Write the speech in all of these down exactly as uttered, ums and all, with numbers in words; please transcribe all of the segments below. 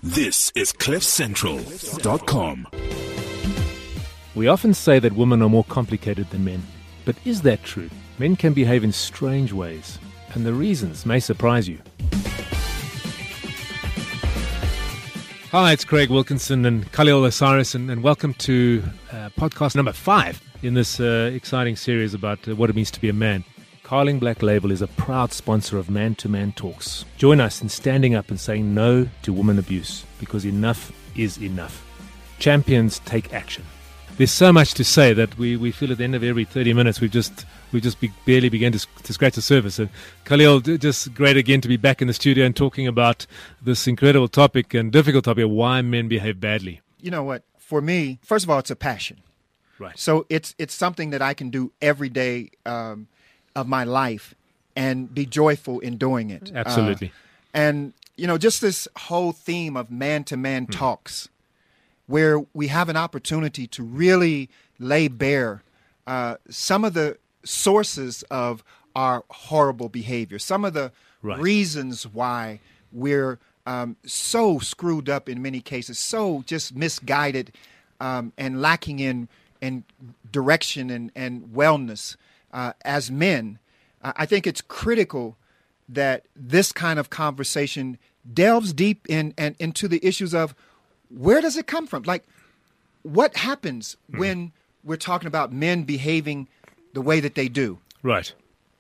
This is cliff central dot com. We often say that women are more complicated than men. But is that true? Men can behave in strange ways, and the reasons may surprise you. Hi, it's Craig Wilkinson and Khalil Osiris, and, and welcome to uh, podcast number five in this uh, exciting series about uh, what it means to be a man. Carling Black Label is a proud sponsor of Man to Man Talks. Join us in standing up and saying no to woman abuse, because enough is enough. Champions take action. There's so much to say that we, we feel at the end of every thirty minutes we've just we just be, barely began to, to scratch the surface. And Khalil, just great again to be back in the studio and talking about this incredible topic and difficult topic of why men behave badly. You know what? For me, first of all, it's a passion. Right. So it's it's something that I can do every day um, of my life and be joyful in doing it. Absolutely. Uh, and, you know, just this whole theme of man-to-man hmm. talks, where we have an opportunity to really lay bare uh, some of the sources of our horrible behavior, some of the right. reasons why we're um, so screwed up in many cases, so just misguided um, and lacking in, in direction and, and wellness uh, as men. Uh, I think it's critical that this kind of conversation delves deep in and into the issues of where does it come from? Like, what happens mm. when we're talking about men behaving the way that they do? Right.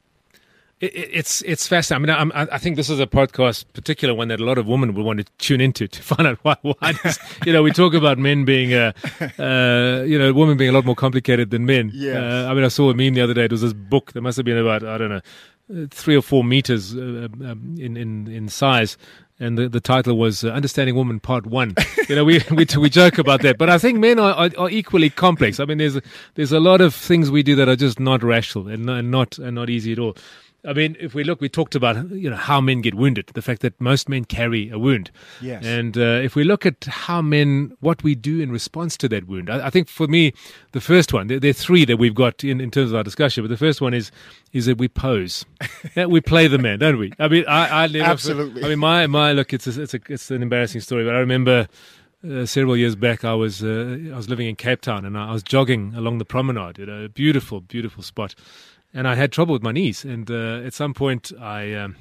It, it, it's it's fascinating. I mean, I, I think this is a podcast, particular one that a lot of women will want to tune into to find out why. why this, you know, we talk about men being, uh, uh, you know, women being a lot more complicated than men. Yes. Uh, I mean, I saw a meme the other day. It was this book that must have been about, I don't know, three or four meters uh, um, in, in, in size. And the, the title was uh, Understanding Woman Part One. You know, we we we joke about that, but I think men are, are, are equally complex. I mean, there's a, there's a lot of things we do that are just not rational and, and not and not easy at all. I mean, if we look, we talked about, you know, how men get wounded, the fact that most men carry a wound. Yes. And uh, if we look at how men, what we do in response to that wound, I, I think for me, the first one, there, there are three that we've got in, in terms of our discussion, but the first one is is that we pose. Yeah, we play the man, don't we? I mean, I, I never, Absolutely. I mean, my, my look, it's a, it's a, it's an embarrassing story, but I remember Uh, several years back, I was uh, I was living in Cape Town, and I was jogging along the promenade, you know, a beautiful, beautiful spot, and I had trouble with my knees. And uh, at some point, I um,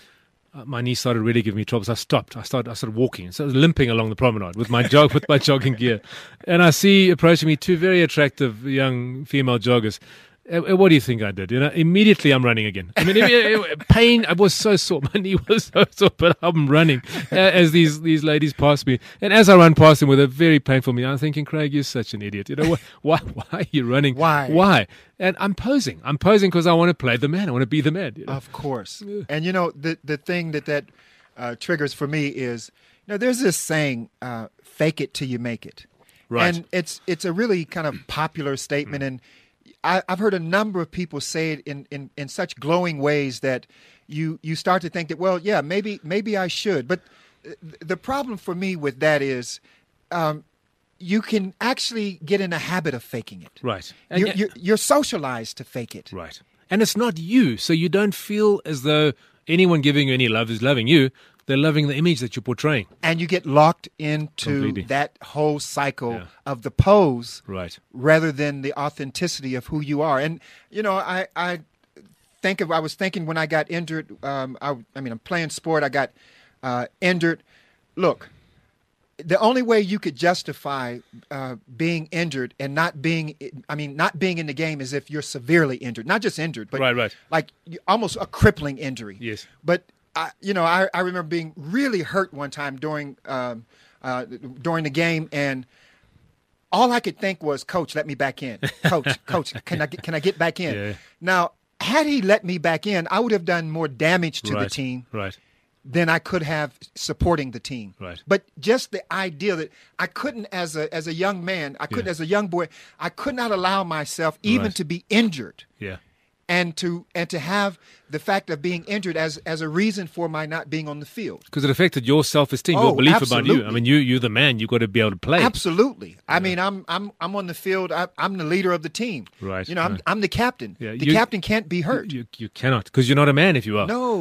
my knees started really giving me trouble. So I stopped. I started I started walking, so I was limping along the promenade with my jog with my jogging gear, and I see approaching me two very attractive young female joggers. Uh, what do you think I did? You know, immediately I'm running again. I mean, it, it, pain. I was so sore. My knee was so sore, but I'm running uh, as these, these ladies pass me. And as I run past them with a very painful knee, I'm thinking, Craig, you're such an idiot. You know, why, why are you running? Why? Why? And I'm posing. I'm posing because I want to play the man. I want to be the man. You know? Of course. And, you know, the, the thing that that uh, triggers for me is, you know, there's this saying, uh, fake it till you make it. Right. And it's, it's a really kind of popular statement. And I, I've heard a number of people say it in, in, in such glowing ways that you you start to think that, well, yeah, maybe maybe I should. But the problem for me with that is um, you can actually get in a habit of faking it. Right. And you're, you're, you're socialized to fake it. Right. And it's not you, so you don't feel as though anyone giving you any love is loving you. They're loving the image that you're portraying. And you get locked into Completely. that whole cycle Yeah. of the pose Right. rather than the authenticity of who you are. And, you know, I, I think of, I was thinking when I got injured, um, I, I mean, I'm playing sport, I got uh, injured. Look, the only way you could justify uh, being injured and not being, I mean, not being in the game is if you're severely injured. Not just injured, but Right, right. like almost a crippling injury. Yes. But I, you know, I, I remember being really hurt one time during um, uh, during the game, and all I could think was, "Coach, let me back in. Coach, Coach, can I get, can I get back in?" Yeah. Now, had he let me back in, I would have done more damage to right. the team Right. than I could have supporting the team. Right. But just the idea that I couldn't, as a as a young man, I couldn't, Yeah. as a young boy, I could not allow myself even Right. to be injured. Yeah. And to and to have the fact of being injured as as a reason for my not being on the field. Because it affected your self-esteem, Oh, your belief about you. I absolutely. mean, you, you're the man. You've got to be able to play. Absolutely. I mean, I'm I'm I'm on the field. I, I'm the leader of the team. Right, You know, I'm right. I'm the captain. Yeah, the you- captain can't be hurt. You, you cannot, because you're not a man if you are. No.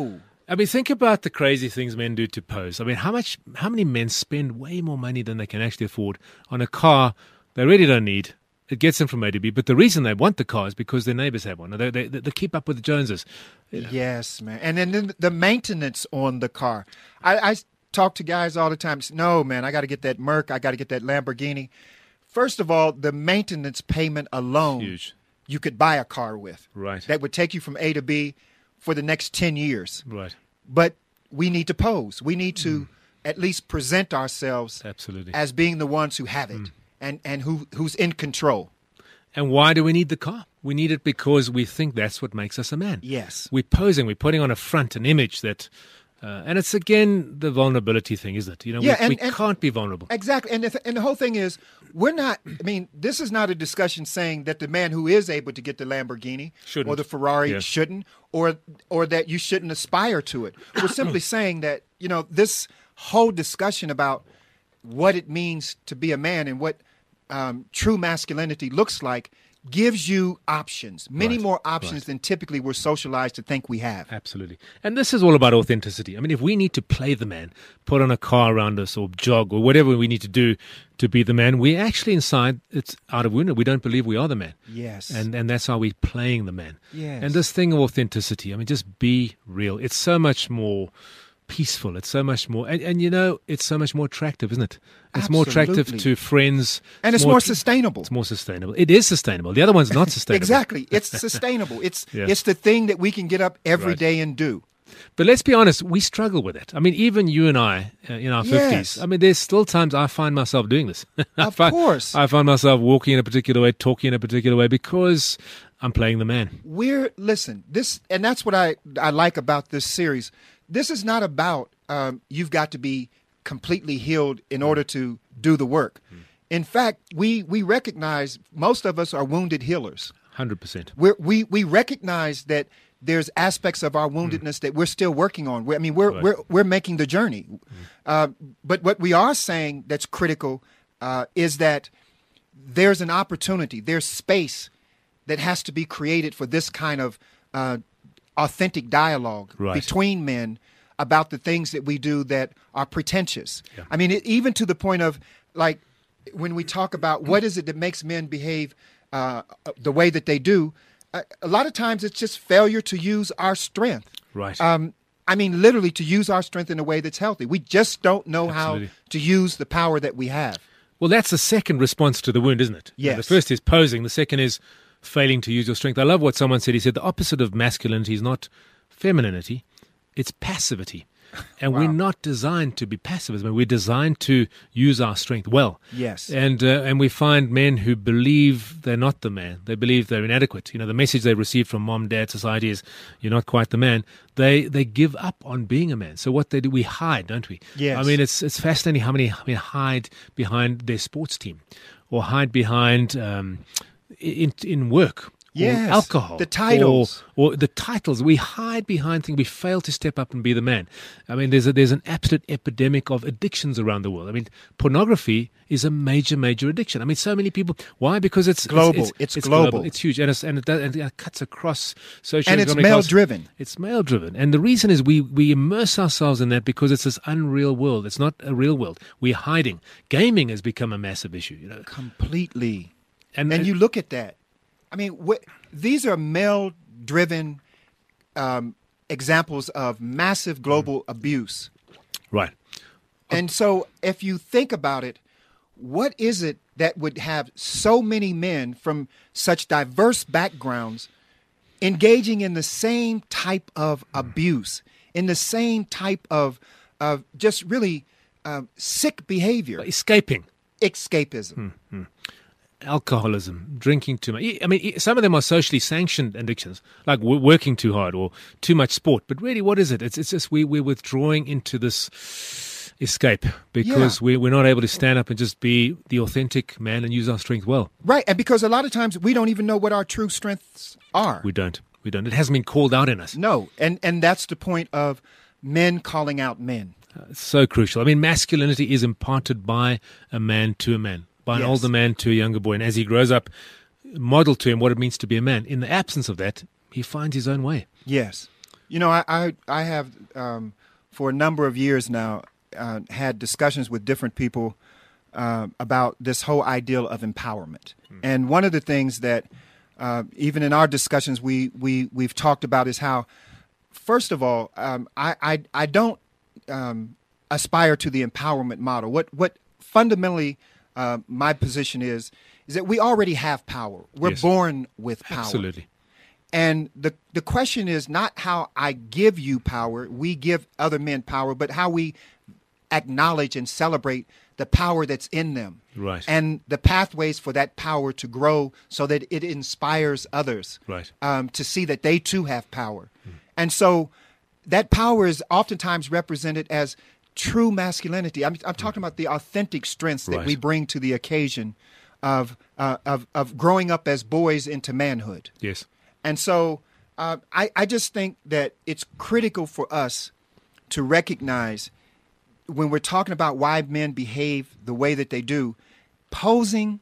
I mean, think about the crazy things men do to pose. I mean, how much, how many men spend way more money than they can actually afford on a car they really don't need? It gets them from A to B, but the reason they want the car is because their neighbors have one. They, they, they keep up with the Joneses. You know. Yes, man. And then the maintenance on the car. I, I talk to guys all the time. Say, no, man, I got to get that Merc. I got to get that Lamborghini. First of all, the maintenance payment alone, Huge. You could buy a car with. Right. That would take you from A to B for the next ten years. Right. But we need to pose. We need to mm. at least present ourselves Absolutely. as being the ones who have it mm. and, and who who's in control. And why do we need the car? We need it because we think that's what makes us a man. Yes. We're posing. We're putting on a front, an image that... Uh, and it's, again, the vulnerability thing, isn't it? You know, yeah, we, and, we and, can't be vulnerable. Exactly. And the, th- and the whole thing is, we're not, I mean, this is not a discussion saying that the man who is able to get the Lamborghini shouldn't. or the Ferrari yeah. shouldn't, or or that you shouldn't aspire to it. We're simply saying that, you know, this whole discussion about what it means to be a man and what um, true masculinity looks like gives you options, many right. more options right. than typically we're socialized to think we have. Absolutely. And this is all about authenticity. I mean, if we need to play the man, put on a car around us or jog or whatever we need to do to be the man, we actually inside, it's out of wounded. We don't believe we are the man. Yes. And and that's how we're playing the man. Yes. And this thing of authenticity, I mean, just be real. It's so much more peaceful. It's so much more, and, and you know, it's so much more attractive, isn't it? It's Absolutely. more attractive to friends. And it's more, more sustainable. It's more sustainable. It is sustainable. The other one's not sustainable. Exactly. It's sustainable. It's yeah. it's the thing that we can get up every right. day and do. But let's be honest, we struggle with it. I mean, even you and I uh, in our Yes. fifties, I mean, there's still times I find myself doing this. I Of find, course. I find myself walking in a particular way, talking in a particular way because I'm playing the man. We're, listen, this, and that's what I, I like about this series. This is not about um, you've got to be completely healed in order to do the work. Mm. In fact, we, we recognize most of us are wounded healers. one hundred percent. We're, we we recognize that there's aspects of our woundedness mm. that we're still working on. We're, I mean, we're right. we're we're making the journey. Mm. Uh, but what we are saying that's critical uh, is that there's an opportunity, there's space that has to be created for this kind of uh, authentic dialogue right. between men about the things that we do that are pretentious. Yeah. I mean, it, even to the point of, like, when we talk about what is it that makes men behave uh, the way that they do, uh, a lot of times it's just failure to use our strength. Right. Um, I mean, literally to use our strength in a way that's healthy. We just don't know Absolutely. how to use the power that we have. Well, that's the second response to the wound, isn't it? Yes. Now, the first is posing. The second is failing to use your strength. I love what someone said. He said the opposite of masculinity is not femininity, it's passivity. And Wow. we're not designed to be passive. I mean, we're designed to use our strength well. Yes. And uh, and we find men who believe they're not the man. They believe they're inadequate. You know, the message they receive from mom, dad, society is you're not quite the man. They they give up on being a man. So what they do, we hide, don't we? Yes. I mean, it's it's fascinating how many I mean, hide behind their sports team or hide behind um, in in work. Yes, or alcohol, the titles. or, or the titles. We hide behind things. We fail to step up and be the man. I mean, there's a, there's an absolute epidemic of addictions around the world. I mean, pornography is a major, major addiction. I mean, so many people. Why? Because it's global. It's, it's, it's it's global. global. It's huge, and, it's, and, it, does, and it cuts across social And it's economic classes. male-driven. It's male-driven, and the reason is we we immerse ourselves in that because it's this unreal world. It's not a real world. We're hiding. Gaming has become a massive issue. You know, Completely. and, And you look at that. I mean, wh- these are male-driven um, examples of massive global mm. abuse. right. And so if you think about it, what is it that would have so many men from such diverse backgrounds engaging in the same type of abuse, in the same type of, of just really um, sick behavior? Escaping. Escapism. Mm-hmm. Alcoholism, drinking too much. I mean, some of them are socially sanctioned addictions, like w- working too hard or too much sport. But really, what is it? It's, it's just we, we're withdrawing into this escape because Yeah. we, we're not able to stand up and just be the authentic man and use our strength well. Right. And because a lot of times we don't even know what our true strengths are. We don't. We don't. It hasn't been called out in us. No. And, and that's the point of men calling out men. Uh, it's so crucial. I mean, masculinity is imparted by a man to a man. By an Yes. older man to a younger boy. And as he grows up, model to him what it means to be a man. In the absence of that, he finds his own way. Yes. You know, I I, I have um, for a number of years now uh, had discussions with different people uh, about this whole ideal of empowerment. Mm. And one of the things that uh, even in our discussions we we we've talked about is how, first of all, um, I, I I don't um, aspire to the empowerment model. What what fundamentally uh, my position is is that we already have power. We're Yes. born with power. Absolutely. And the the question is not how I give you power, we give other men power, but how we acknowledge and celebrate the power that's in them. Right. And the pathways for that power to grow so that it inspires others Right. um, to see that they too have power. Mm. And so that power is oftentimes represented as true masculinity. I'm, I'm talking about the authentic strengths that Right. we bring to the occasion of, uh, of, of growing up as boys into manhood. Yes. And so uh, I, I just think that it's critical for us to recognize when we're talking about why men behave the way that they do, posing,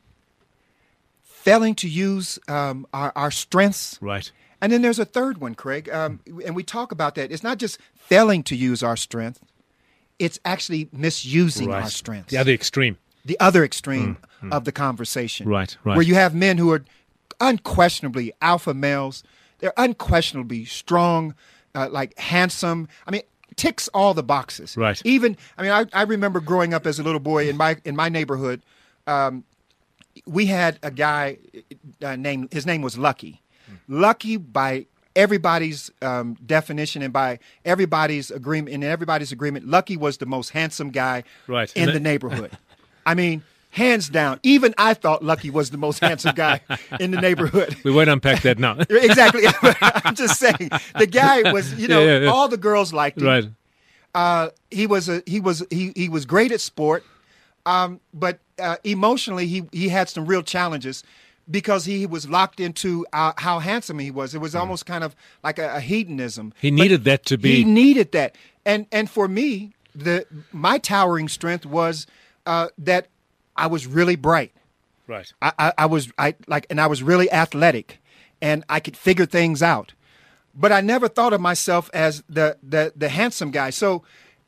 failing to use um, our, our strengths. Right. And then there's a third one, Craig, um, and we talk about that. It's not just failing to use our strength. It's actually misusing Right. our strengths. The other extreme. The other extreme of the conversation. Right, right. Where you have men who are unquestionably alpha males. They're unquestionably strong, uh, like handsome. I mean, ticks all the boxes. Right. Even, I mean, I, I remember growing up as a little boy in my in my neighborhood. Um, we had a guy uh, named, his name was Lucky. Lucky by everybody's um, definition and by everybody's agreement, in everybody's agreement, Lucky was the most handsome guy Right. in the neighborhood. I mean, hands down. Even I thought Lucky was the most handsome guy in the neighborhood. We won't unpack that now. Exactly. I'm just saying, the guy was, you know, Yeah, yeah, yeah. all the girls liked him. Right. Uh, he was a he was he he was great at sport, um, but uh, emotionally he he had some real challenges because he was locked into uh, how handsome he was. It was almost kind of like a, a hedonism. He But needed that to be. He needed that, and and for me, the my towering strength was uh, that I was really bright. Right. I, I, I was I like, and I was really athletic, and I could figure things out. But I never thought of myself as the the the handsome guy. So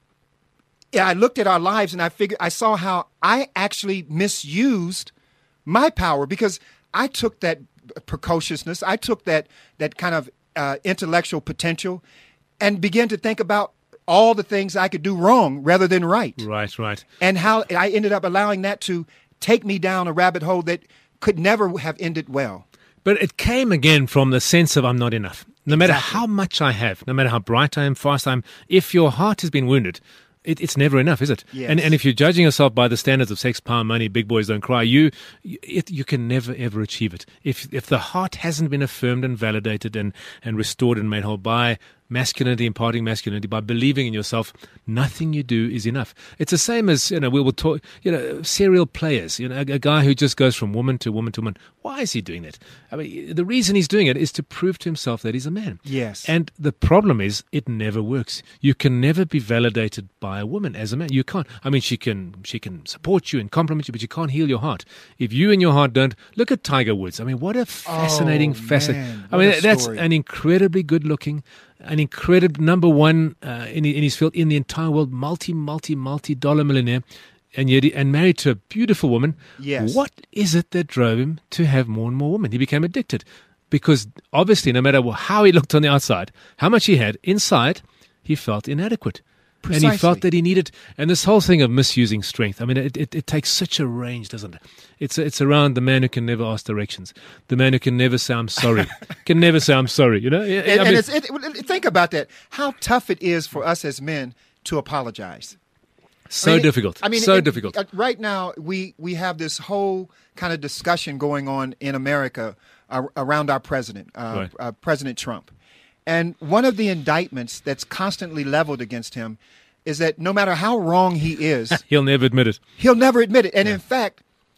yeah, I looked at our lives and I figured I saw how I actually misused my power because I took that precociousness, I took that that kind of uh, intellectual potential, and began to think about all the things I could do wrong rather than right. Right. Right. And how I ended up allowing that to take me down a rabbit hole that could never have ended well. But it came again from the sense of I'm not enough. No matter Exactly. how much I have, no matter how bright I am, fast I am, if your heart has been wounded, it, it's never enough, is it? Yes. And and if you're judging yourself by the standards of sex, power, money, big boys don't cry, you you, it, you can never ever achieve it. If if the heart hasn't been affirmed and validated and and restored and made whole by masculinity, imparting masculinity, by believing in yourself, nothing you do is enough. It's the same as, you know, we will talk, you know, serial players, you know, a, a guy who just goes from woman to woman to woman. Why is he doing that? I mean, the reason he's doing it is to prove to himself that he's a man. Yes. And the problem is it never works. You can never be validated by a woman as a man. You can't. I mean, she can she can support you and compliment you, but you can't heal your heart. If you and your heart don't, look at Tiger Woods. I mean, what a fascinating, Oh, fascinating. man, I what mean, a that's story. an incredibly good looking, an incredible number one uh, in, in his field in the entire world, multi, multi, multi dollar millionaire, and yet he, and married to a beautiful woman. Yes. What is it that drove him to have more and more women? He became addicted because obviously, no matter how he looked on the outside, how much he had inside, he felt inadequate. And he Precisely. felt that he needed, and this whole thing of misusing strength, I mean, it, it, it takes such a range, doesn't it? It's it's around the man who can never ask directions, the man who can never say, I'm sorry, can never say, I'm sorry, you know? I And, mean, and it's, it, it- think about that. How tough it is for us as men to apologize. so I mean, difficult, I mean, so it- difficult. uh, Right now, we, we have this whole kind of discussion going on in America uh, around our president, uh, Right. uh, President Trump. And one of the indictments that's constantly leveled against him is that no matter how wrong he is, He'll never admit it. he'll never admit it. And in fact,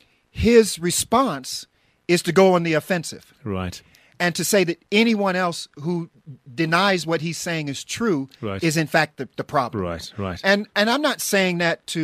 his response is to go on the offensive Right. and to say that anyone else who denies what he's saying is true Right. is in fact the, the problem. Right, right. And and I'm not saying that to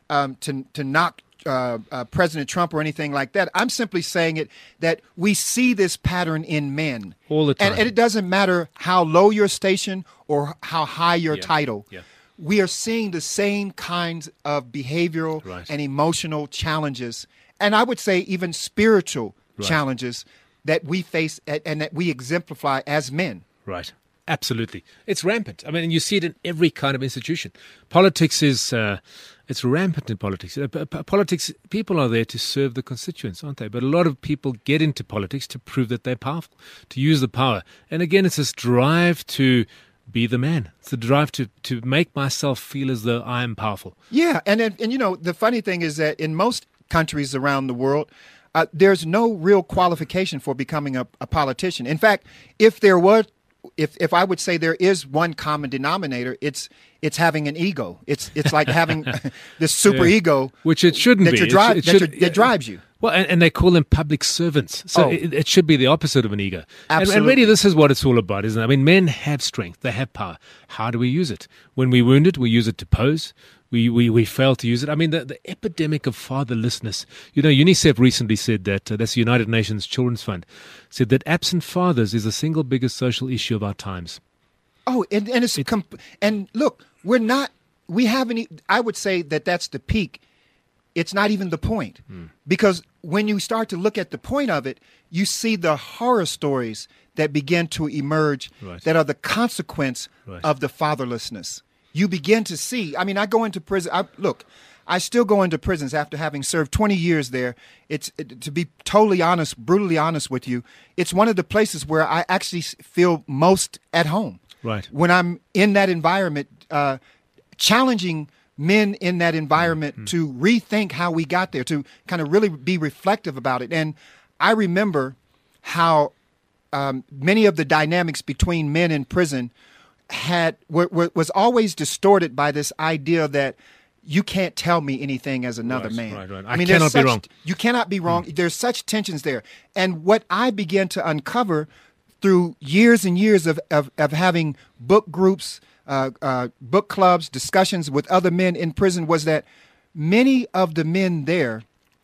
um, to to knock uh, uh, President Trump or anything like that. I'm simply saying it that we see this pattern in men all the time, and, and it doesn't matter how low your station or how high your yeah. title. Yeah. We are seeing the same kinds of behavioral right. and emotional challenges, and I would say even spiritual right. challenges that we face and that we exemplify as men. Right. Absolutely. It's rampant. I mean, and you see it in every kind of institution. Politics is, uh, it's rampant in politics. Uh, p- p- politics, people are there to serve the constituents, aren't they? But a lot of people get into politics to prove that they're powerful, to use the power. And again, it's this drive to be the man. It's the drive to, to make myself feel as though I am powerful. Yeah, and, and and you know, the funny thing is that in most countries around the world, uh, there's no real qualification for becoming a, a politician. In fact, if there were, if if I would say there is one common denominator, it's it's having an ego. It's it's like having this super Yeah. ego, Which it shouldn't that be. you're It drive, should- it that, should- you're- that drives you. Well, and, and they call them public servants. So Oh. it, it should be the opposite of an ego. And, and Absolutely. really, this is what it's all about, isn't it? I mean, men have strength. They have power. How do we use it? When we wound it, we use it to pose. We, we, we fail to use it. I mean, the, the epidemic of fatherlessness. You know, UNICEF recently said that, uh, that's the United Nations Children's Fund, said that absent fathers is the single biggest social issue of our times. Oh, and, and it's, comp- and look, we're not, we haven't, e- I would say that that's the peak. It's not even the point. Because when you start to look at the point of it, you see the horror stories that begin to emerge Right. that are the consequence Right. of the fatherlessness. You begin to see, I mean, I go into prison, I, look, I still go into prisons after having served twenty years there. It's, it, to be totally honest, brutally honest with you, it's one of the places where I actually s- feel most at home. Right. When I'm in that environment, uh, challenging men in that environment Mm-hmm. to rethink how we got there, to kind of really be reflective about it. And I remember how um, many of the dynamics between men in prison had were, were, was always distorted by this idea that you can't tell me anything as another Right, man. right, right. I there's cannot be such- wrong. You cannot be wrong. There's such tensions there. And what I began to uncover through years and years of, of, of having book groups, uh, uh, book clubs, discussions with other men in prison was that many of the men there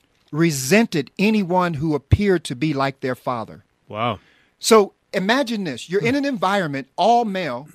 resented anyone who appeared to be like their father. Wow. So imagine this. You're in an environment, all male,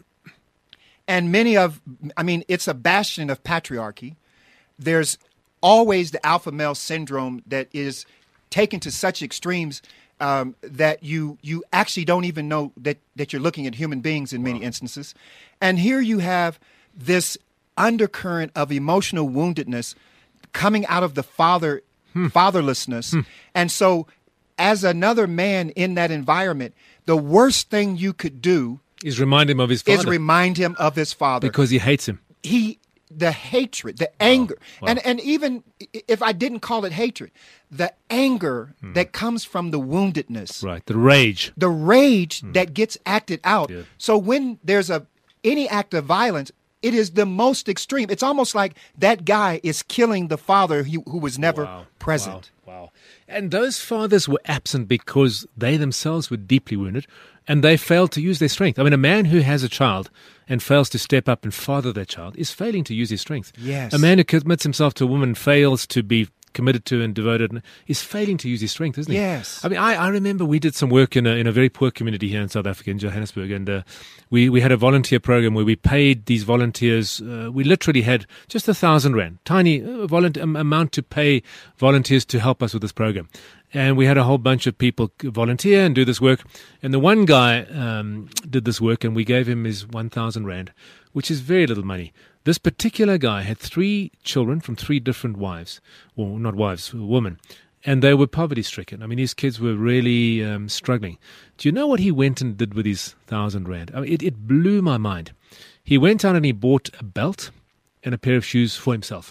and many of, I mean, it's a bastion of patriarchy. There's always the alpha male syndrome that is taken to such extremes um, that you you actually don't even know that, that you're looking at human beings in many instances. And here you have this undercurrent of emotional woundedness coming out of the father fatherlessness. And so as another man in that environment, the worst thing you could do Is remind him of his father. is remind him of his father. because he hates him. he the hatred, the anger, Wow. and and even i- if I didn't call it hatred, the anger that comes from the woundedness, Right. The rage. the rage that gets acted out. Yeah. So when there's a any act of violence, it is the most extreme. It's almost like that guy is killing the father who, who was never Wow. present. Wow. Wow. And those fathers were absent because they themselves were deeply wounded and they failed to use their strength. I mean, a man who has a child and fails to step up and father that child is failing to use his strength. Yes. A man who commits himself to a woman fails to be committed to and devoted and is failing to use his strength, isn't he? Yes. I mean, I, I remember we did some work in a, in a very poor community here in South Africa, in Johannesburg, and uh, we, we had a volunteer program where we paid these volunteers, uh, we literally had just a thousand rand, tiny uh, volunteer, um, amount to pay volunteers to help us with this program. And we had a whole bunch of people volunteer and do this work. And the one guy um, did this work, and we gave him his one thousand rand, which is very little money. This particular guy had three children from three different wives, or not wives, women, and they were poverty-stricken. I mean, his kids were really um, struggling. Do you know what he went and did with his thousand rand? I mean, it, it blew my mind. He went out and he bought a belt and a pair of shoes for himself.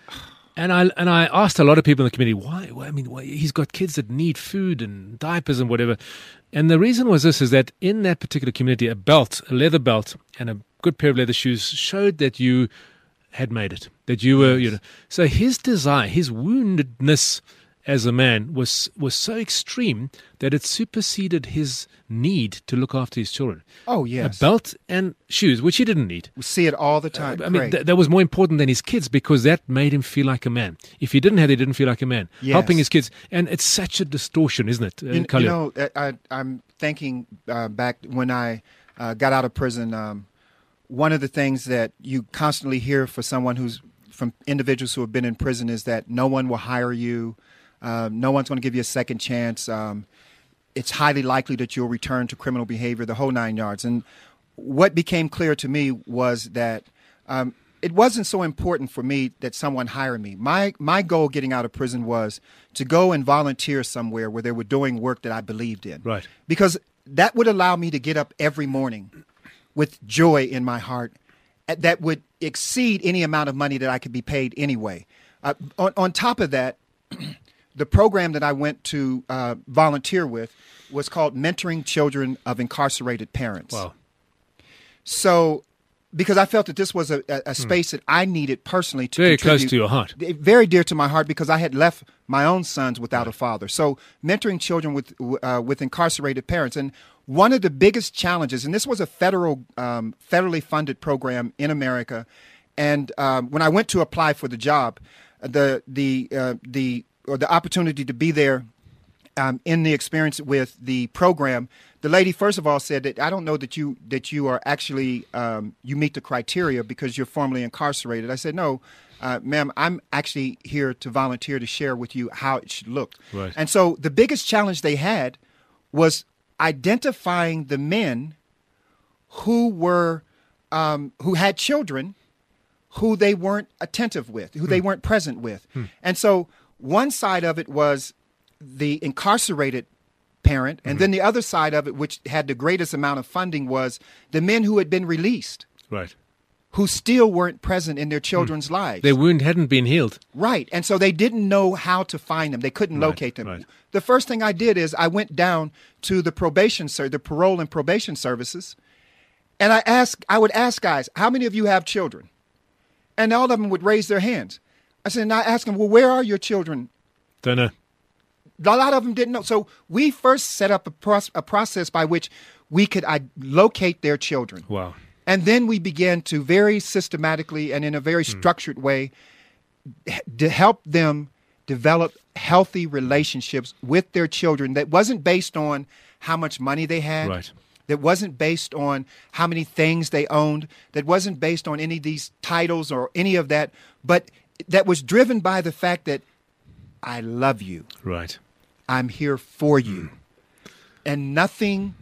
And I and I asked a lot of people in the community, why? why I mean, why, he's got kids that need food and diapers and whatever. And the reason was this, is that in that particular community, a belt, a leather belt and a good pair of leather shoes showed that you had made it, that you were, you know. So his desire, his woundedness as a man was was so extreme that it superseded his need to look after his children. Oh, yes. A belt and shoes, which he didn't need. We see it all the time. Uh, I mean, th- that was more important than his kids because that made him feel like a man. If he didn't have it, he didn't feel like a man. Yes. Helping his kids. And it's such a distortion, isn't it? You, you know, I, I'm thinking uh, back when I uh, got out of prison, um, one of the things that you constantly hear for someone who's from individuals who have been in prison is that no one will hire you. Um, no one's going to give you a second chance. Um, it's highly likely that you'll return to criminal behavior, the whole nine yards. And what became clear to me was that um, it wasn't so important for me that someone hire me. My my goal getting out of prison was to go and volunteer somewhere where they were doing work that I believed in. Right. Because that would allow me to get up every morning with joy in my heart that would exceed any amount of money that I could be paid anyway. Uh, on, on top of that, the program that I went to uh, volunteer with was called Mentoring Children of Incarcerated Parents. Wow. So, because I felt that this was a, a, a space mm. that I needed personally to very contribute. close to your heart. Very dear to my heart because I had left my own sons without a father. So, mentoring children with uh, with incarcerated parents. And one of the biggest challenges, and this was a federal, um, federally funded program in America. And um, when I went to apply for the job, the the uh, the or the opportunity to be there um, in the experience with the program, the lady first of all said that I don't know that you that you are actually um, you meet the criteria because you're formerly incarcerated. I said no, uh, ma'am, I'm actually here to volunteer to share with you how it should look. Right. And so the biggest challenge they had was identifying the men who were um, who had children who they weren't attentive with, who hmm. they weren't present with. Hmm. And so one side of it was the incarcerated parent, and mm-hmm. then the other side of it, which had the greatest amount of funding, was the men who had been released. Right. Who still weren't present in their children's hmm. lives. Their wound hadn't been healed. Right. And so they didn't know how to find them. They couldn't right. locate them. Right. The first thing I did is I went down to the probation, sir, the parole and probation services, and I asked, I would ask guys, how many of you have children? And all of them would raise their hands. I said, and I asked them, well, where are your children? Don't know. A lot of them didn't know. So we first set up a, pro- a process by which we could I- locate their children. Wow. And then we began to very systematically and in a very mm. structured way to help them develop healthy relationships with their children that wasn't based on how much money they had. Right. That wasn't based on how many things they owned, that wasn't based on any of these titles or any of that, but that was driven by the fact that I love you. Right. I'm here for you. Mm. And nothing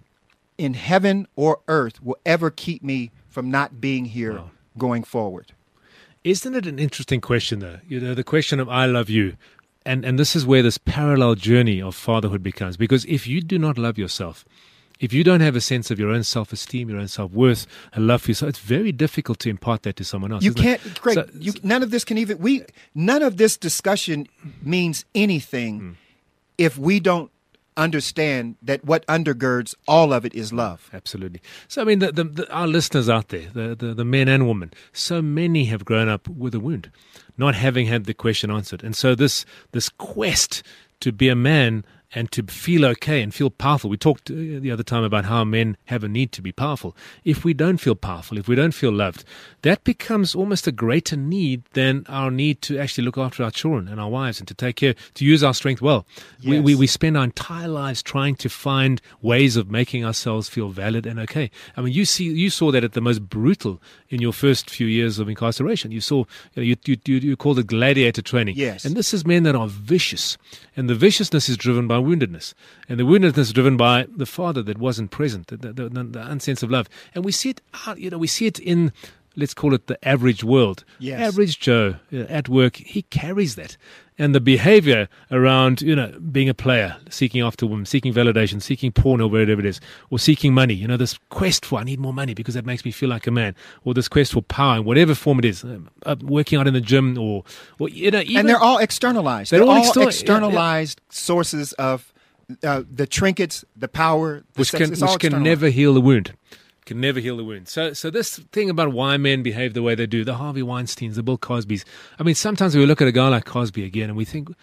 in heaven or earth will ever keep me from not being here wow. going forward. Isn't it an interesting question, though? You know, the question of I love you. And, and this is where this parallel journey of fatherhood becomes. Because if you do not love yourself, if you don't have a sense of your own self-esteem, your own self-worth, a love for yourself, it's very difficult to impart that to someone else. You can't, it? Greg, so, you, none of this can even, we, none of this discussion means anything hmm. if we don't understand that what undergirds all of it is love. Absolutely. So, I mean, the, the, the, our listeners out there, the, the, the men and women, so many have grown up with a wound, not having had the question answered. And so this this quest to be a man and to feel okay and feel powerful. We talked the other time about how men have a need to be powerful. If we don't feel powerful, if we don't feel loved, that becomes almost a greater need than our need to actually look after our children and our wives and to take care, to use our strength well. Yes. We, we, we spend our entire lives trying to find ways of making ourselves feel valid and okay. I mean, you see, you saw that at the most brutal in your first few years of incarceration. You saw, you know, you, you, you, you called it gladiator training. Yes. And this is men that are vicious. And the viciousness is driven by woundedness. And the woundedness is driven by the father that wasn't present, the, the, the, the unsense of love. And we see it out, you know, we see it in, let's call it the average world. Yes. Average Joe uh, at work, he carries that. And the behavior around, you know, being a player, seeking after women, seeking validation, seeking porn or whatever it is, or seeking money, you know, this quest for, I need more money because that makes me feel like a man, or this quest for power in whatever form it is, uh, working out in the gym or, or you know, even, and they're all externalized. They're, they're all, all exter- externalized yeah, yeah. sources of uh, the trinkets, the power, the which sex, can, which can never heal the wound. Can never heal the wound. So, so this thing about why men behave the way they do, the Harvey Weinsteins, the Bill Cosbys. I mean, sometimes we look at a guy like Cosby again, and we think,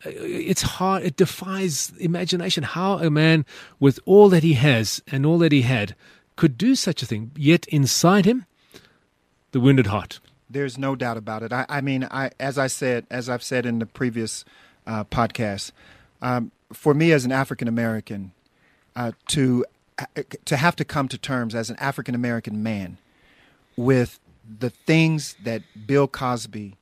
it's hard. It defies imagination how a man with all that he has and all that he had could do such a thing. Yet inside him, the wounded heart. There's no doubt about it. I, I mean, I, as I said, as I've said in the previous uh, podcast, um, for me as an African American, uh, to to have to come to terms as an African American man with the things that Bill Cosby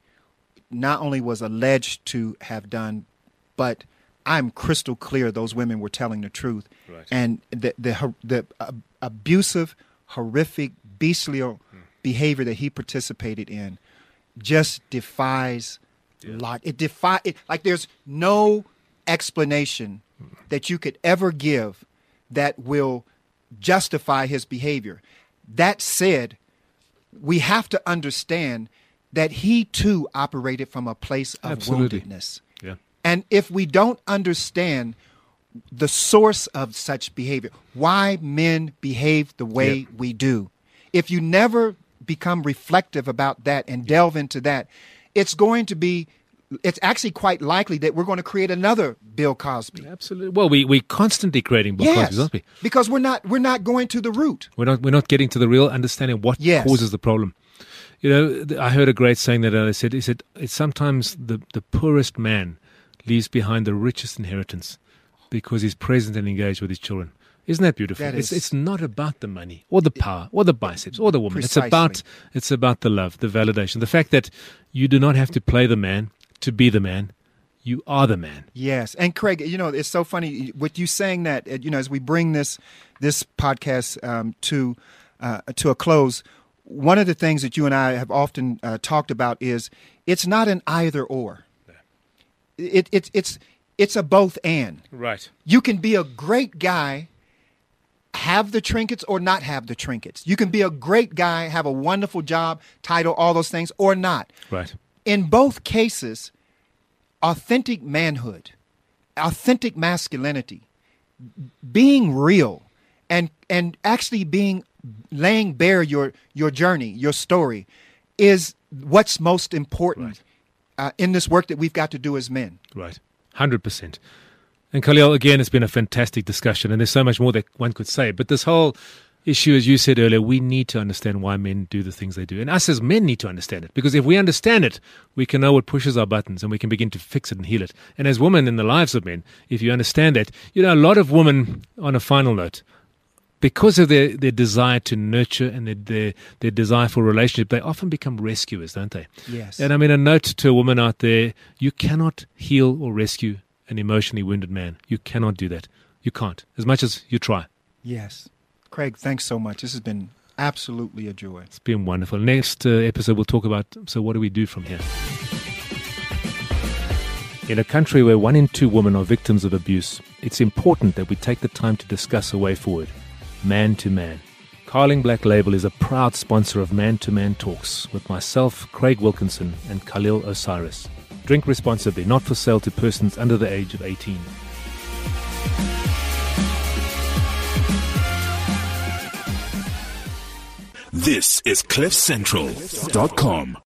not only was alleged to have done, but I'm crystal clear those women were telling the truth. Right. And the the, the uh, abusive, horrific, bestial hmm. behavior that he participated in just defies yeah. lot. It defy it like there's no explanation hmm. that you could ever give that will justify his behavior. That said, we have to understand that he too operated from a place of Absolutely. woundedness. Yeah. And if we don't understand the source of such behavior, why men behave the way yeah. we do, if you never become reflective about that and delve into that, it's going to be, it's actually quite likely that we're going to create another Bill Cosby. Absolutely. Well, we we're constantly creating Bill yes, Cosby, aren't we? Because we're not we're not going to the root. We're not we're not getting to the real understanding of what yes. causes the problem. You know, I heard a great saying that I said, he said, it's sometimes the, the poorest man leaves behind the richest inheritance because he's present and engaged with his children. Isn't that beautiful? That it's is, it's not about the money or the power or the biceps or the woman. Precisely. It's about it's about the love, the validation, the fact that you do not have to play the man to be the man. You are the man. Yes. And Craig, you know, it's so funny with you saying that, you know, as we bring this this podcast um, to uh, to a close, one of the things that you and I have often uh, talked about is it's not an either or. Yeah. It, it, it's it's a both and. Right. You can be a great guy, have the trinkets or not have the trinkets. You can be a great guy, have a wonderful job, title, all those things, or not. Right. In both cases, authentic manhood, authentic masculinity, being real, and and actually being laying bare your your journey, your story, is what's most important right. uh, in this work that we've got to do as men. Right, one hundred percent. And Khalil, again, it's been a fantastic discussion, and there's so much more that one could say. But this whole issue, as you said earlier, we need to understand why men do the things they do. And us as men need to understand it. Because if we understand it, we can know what pushes our buttons and we can begin to fix it and heal it. And as women in the lives of men, if you understand that, you know, a lot of women, on a final note, because of their, their desire to nurture and their, their their desire for relationship, they often become rescuers, don't they? Yes. And I mean, a note to a woman out there, you cannot heal or rescue an emotionally wounded man. You cannot do that. You can't, as much as you try. Yes. Craig, thanks so much. This has been absolutely a joy. It's been wonderful. Next uh, episode, we'll talk about, so what do we do from here? In a country where one in two women are victims of abuse, it's important that we take the time to discuss a way forward, man to man. Carling Black Label is a proud sponsor of Man to Man Talks with myself, Craig Wilkinson, and Khalil Osiris. Drink responsibly, not for sale to persons under the age of eighteen. This is cliff central dot com.